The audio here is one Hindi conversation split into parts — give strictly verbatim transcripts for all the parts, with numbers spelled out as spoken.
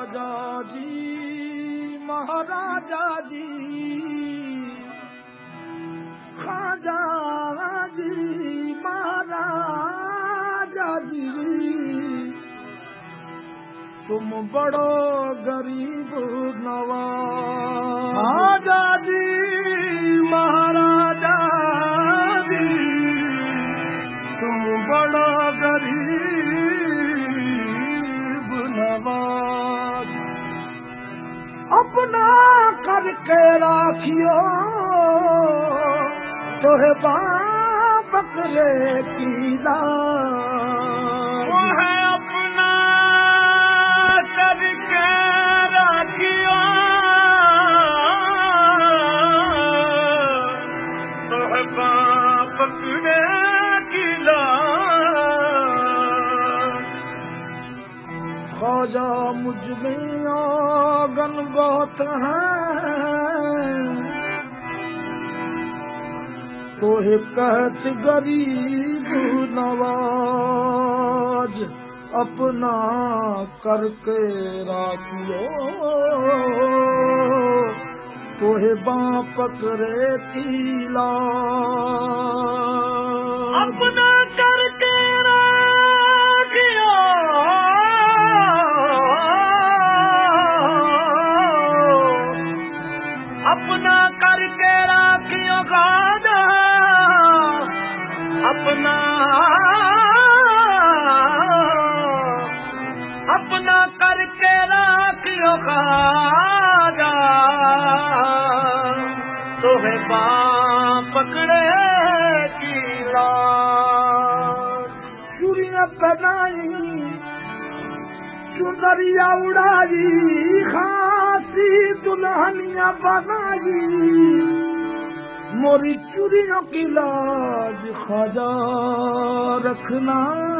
ख्वाजा जी महाराजा जी ख्वाजा जी महाराजा जी तुम बड़ो गरीब नवाज ख्वाजा जी महाराजा जी तुम बड़ो गरीब नवाज अपना करके राखियो तोहे बकरे की लाज वो है अपना करके राखियो तोहे बकरे की लाज ख्वाजा मुझ में आंगन बहुत है तोहे कहत गरीब नवाज अपना करके राखियो तोहे बाँ पकड़े की लाज अपना करके राखियो अपना करके राखियो ख्वाजा अपना अपना करके राखियो ख्वाजा तोहे बाँ पकड़े की लाज चूड़ियाँ पहनाई चुनरिया उड़ाई खासी दुल्हनिया बनाई मोरी चूड़ियों की लाज ख्वाजा रखना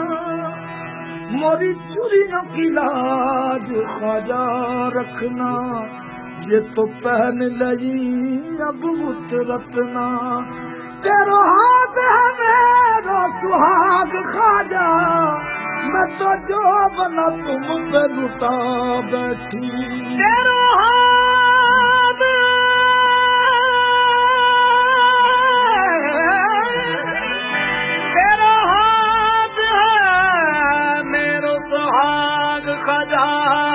मोरी चूड़ियों की लाज ख्वाजा रखना ये तो पहन लई अब उतरतना तेरो हाथ है मेरा सुहाग ख्वाजा मैं तो जो बना तुम पे लुटा बैठी तेरो हाथ तेरो हाथ है मेरो सुहाग ख्वाजा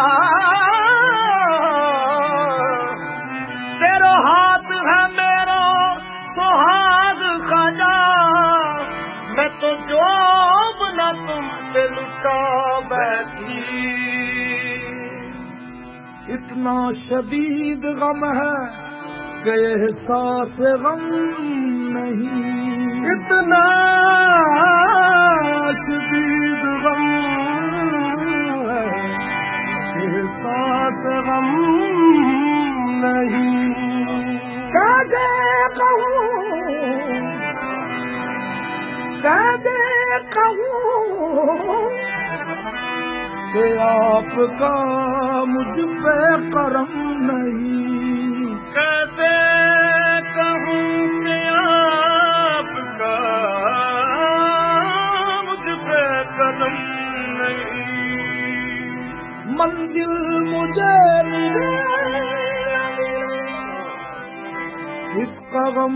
तेरो हाथ है मेरो सुहाग ख्वाजा मैं तो जो बना तुम पे लुटा बैठी इतना शदीद गम है कि एहसास गम नहीं इतना शदीद गम है एहसास गम नहीं कैसे कहूँ कैसे कहूँ कि आपका मुझ पे करम नहीं कैसे कहूँ कि आपका मुझ पे करम नहीं मंजिल मुझे मिले न मिले इसका गम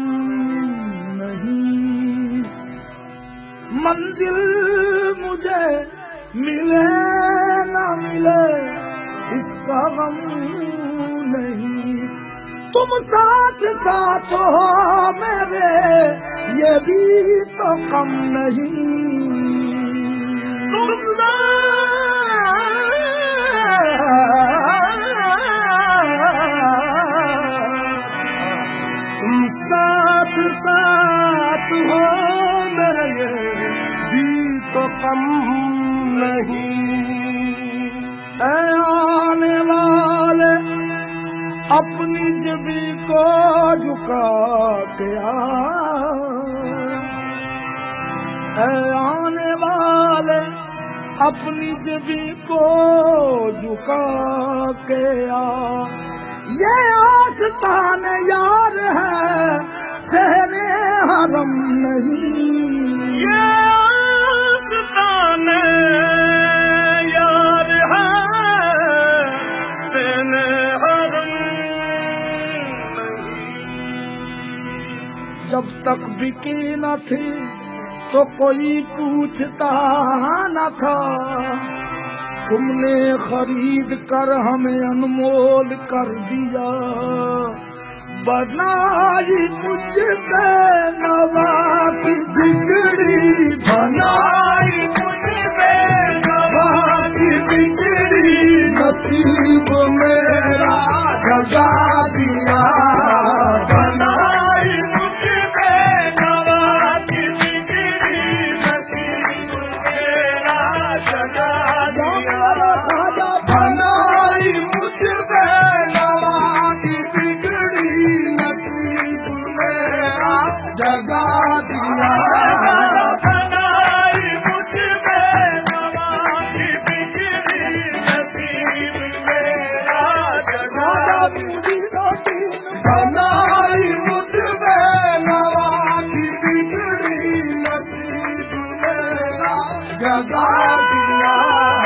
नहीं मंजिल मुझे मिले न मिले इसका गम नहीं तुम साथ साथ हो मेरे ये भी तो कम नहीं तुम तुम साथ साथ हो मेरे ये भी तो कम नहीं ऐ आने वाले अपनी जबी को झुका के आ ऐ आने वाले अपनी जबी को झुका के आ ये आस्तान यार है शहरे हरम नहीं ये आस्तान यार है बिकी न थी तो कोई पूछता न था, तुमने खरीद कर हमें अनमोल कर दिया। बनाई मुझ पे नवा की बिगड़ी, बनाई मुझ पे नवा की बिगड़ी, नसीब मेरा जगा दिया। बनाई मुझ पे नवा की बिगड़ी, नसीब मेरा जगा दिया। बनाई मुझ पे नवा की बिगड़ी, नसीब मेरा जगा दिया। बनाई मुझ पे नवा की बिगड़ी, नसीब मेरा जगा दिया। बनाई मुझ पे नवा की बिगड़ी, नसीब मेरा जगा दिया।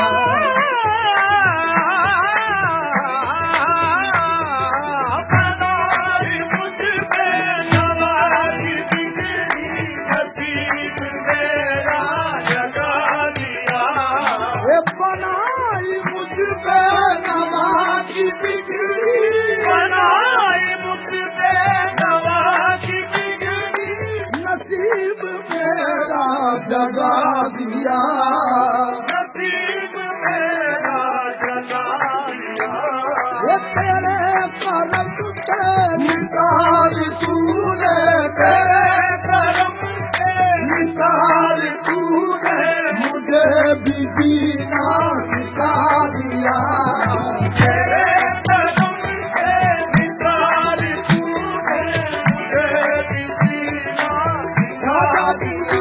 जगा दिया, नसीब मेरा जगा दिया। ये तेरे करम के निसार तूने, तेरे करम के निसार तूने मुझे भी जीना सिखा दिया। तेरे करम के निसार तूने मुझे भी जीना सिखा दिया।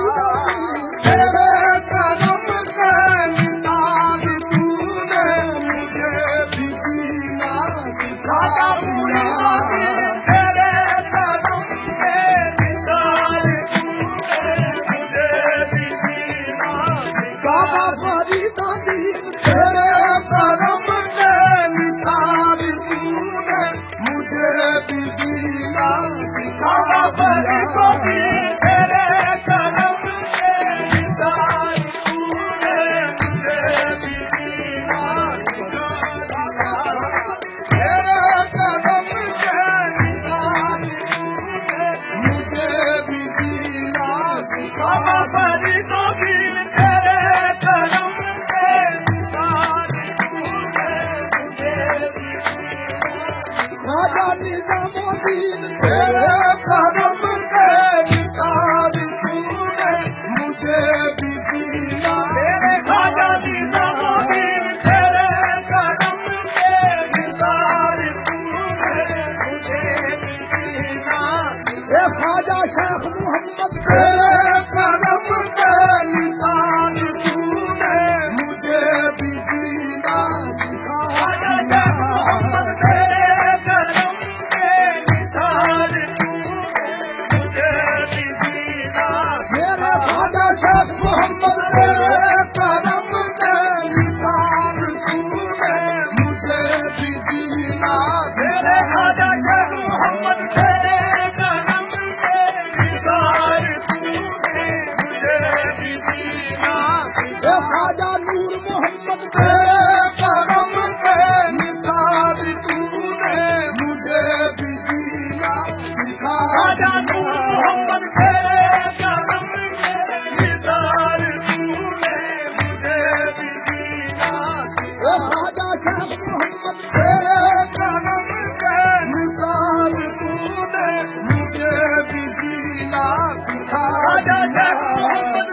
शेख मोहम्मद तेरे करम के निशान तूने मुझे भी जीना सिखा दिया। शेख मोहम्मद तेरे करम के निशान तूने मुझे भी जीना। मेरे ख्वाजा शेख मोहम्मद तेरे करम के निशान तूने मुझे भी जीना। मेरे ख्वाजा शेख मोहम्मद ख्वाजा नूर मोहम्मद तेरे करम के निसार तूने मुझे भी जीना सिखा। ख्वाजा नूर मोहम्मद तेरे करम के निसार तूने मुझे भी जीना सिखा। ख्वाजा शेख मोहम्मद तेरे करम के निसार तूने मुझे भी जीना सिखा। ख्वाजा शेख मोहम्मद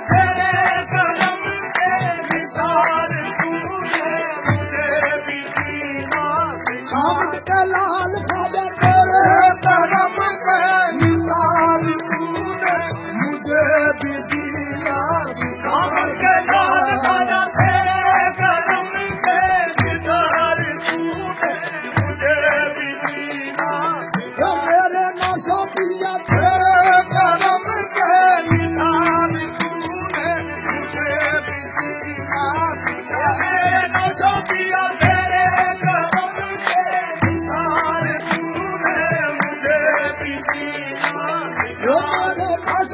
लाल ख्वाजा तेरे करम के निसार तूने मुझे भी जीना सिखा। लाल ख्वाजा तेरे करम के निसार तूने मुझे भी जीना सिखा। मेरे नौशा पिया तेरे करम के निसार तूने मुझे भी जीना सिखा। मेरे नौशा पिया तेरे करम के निसार तूने मुझे भी जीना सिखा।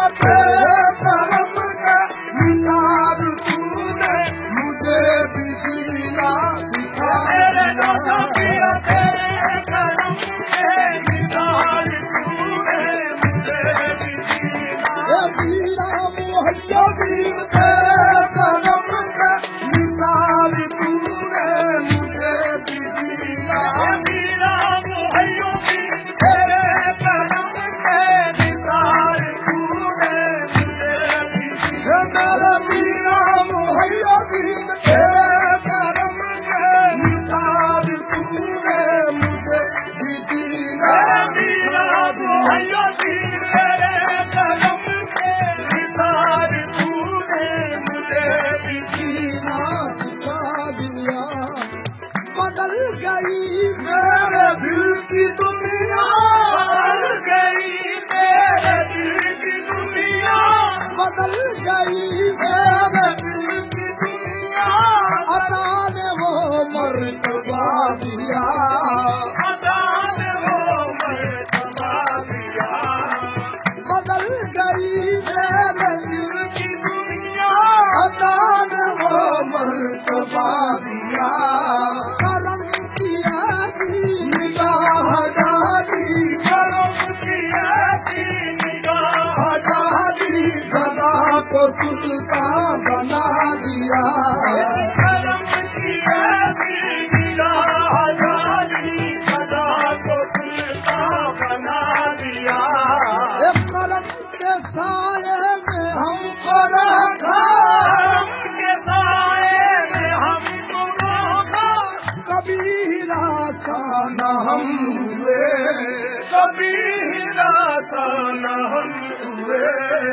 तेरे करम के निसार तूने मुझे भी जीना सिखा दिया। तेरे करम के निसार तूने मुझे भी जीना जीना मुहैया दीन। तेरे करम के निसार तूने मुझे भी जीना जीना मुहैया दीन। तेरे करम के निसार तूने मुझे भी जीना मेरा मीरा मुहैया दीन। तेरे करम के निसार तूने मुझे भी जीना मीरा मुहैया दीन। तेरे करम के निसार तूने मुझे भी जीना सिखा दिया। बदल गई मेरे दिल की दुनिया बदल गई मेरे दिल की दुनिया बदल गई मेरे दिल की दुनिया। अता ने वो मर्तबा दिया अता ने वो मर्तबा दिया। बदल गई मेरे दिल की दुनिया अता ने वो मर्तबा दिया। करम किया सी निगाह डाली करम किया सी निगाह डाली। गदा को सुल्तान बना दिया करम किया सी निगाह डाली। गदा को सुल्तान बना दिया। एक करम के साए में हमको रखा करम के साए में हमको रखा। कभी निराशा न हम हुए कभी निराशा न हम हुए।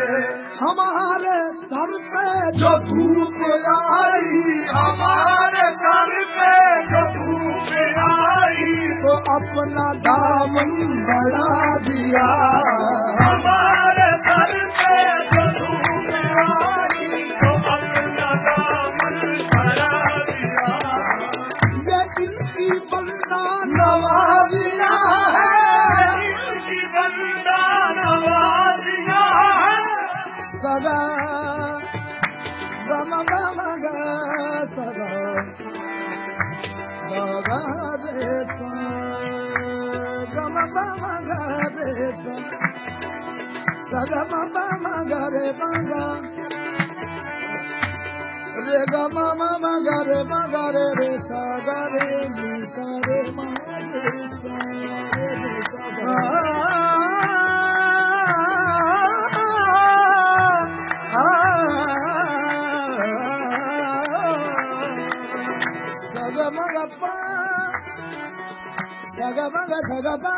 हमारे सर पे जो धूप आई हमारे सर पे जो धूप आई तो अपना दामन बढ़ा दिया। हमारे सर पे जो धूप आई तो अपना दामन बढ़ा दिया। ये इनकी बंदा नवाजिया है इनकी बंदा नवाजिया है। सदा गम गम ग सदा गा रे सा गम गम ग रे सा सदा म म ग रे ग रे ग म म ग रे ग रे रे सा ग रे नि सा रे म रे सा रे रे सा ग। Sagamagapa, sagamaga sagapa,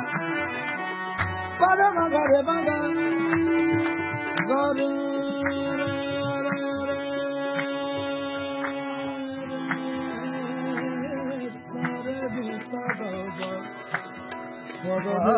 padamagare baga, gore re re re re sare bi sagaba, padamagare.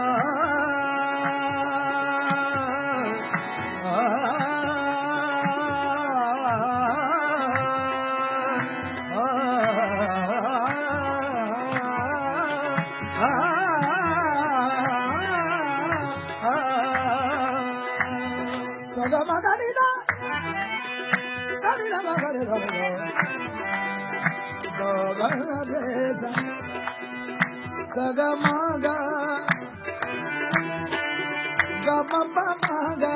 Sagamadalida, salida magare dalo, dogareza, sagamaga, gamapamaga,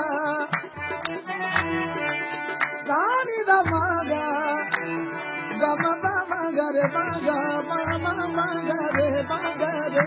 salida maga, gamapamagare maga, mama magare magare.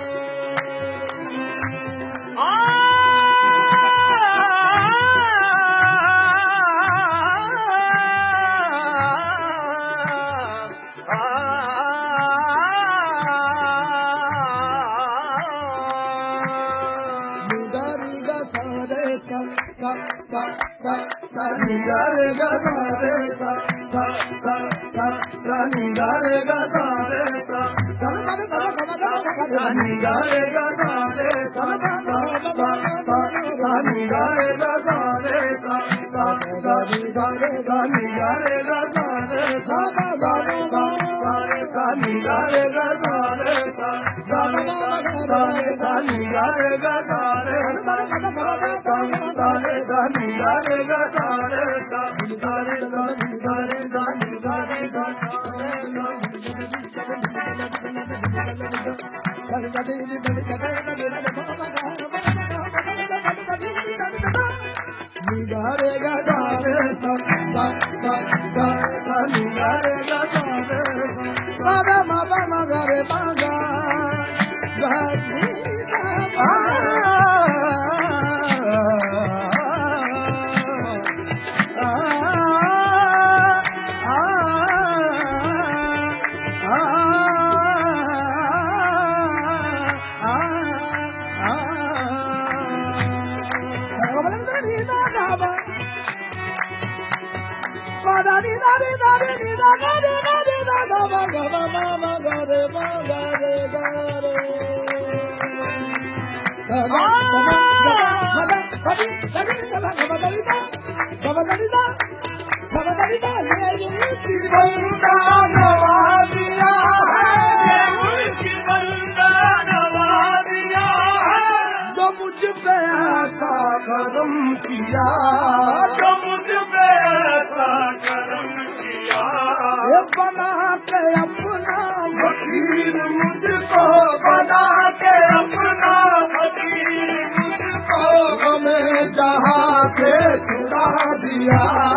sa sa sa sa sa ni ga re ga sa re sa sa sa sa sa ni ga re ga sa re sa sa ma ga sa ga ma ga ma ga ni ga re ga sa re sa sa sa sa sa ni ga re ga sa re sa sa sa ni sa re sa ni ga re ga sa re sa sa sa sa sa ni ga re ga sa re sa sa sa sa ni ga re ga sa re sa छुड़ा दिया